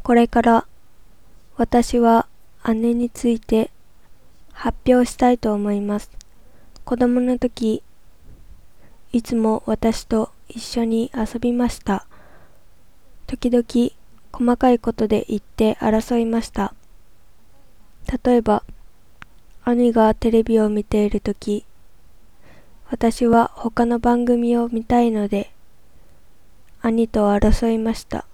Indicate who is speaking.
Speaker 1: これから私は姉について発表したいと思います。子供の時、いつも私と一緒に遊びました。時々細かいことで言って争いました。例えば、兄がテレビを見ているとき、私は他の番組を見たいので、兄と争いました。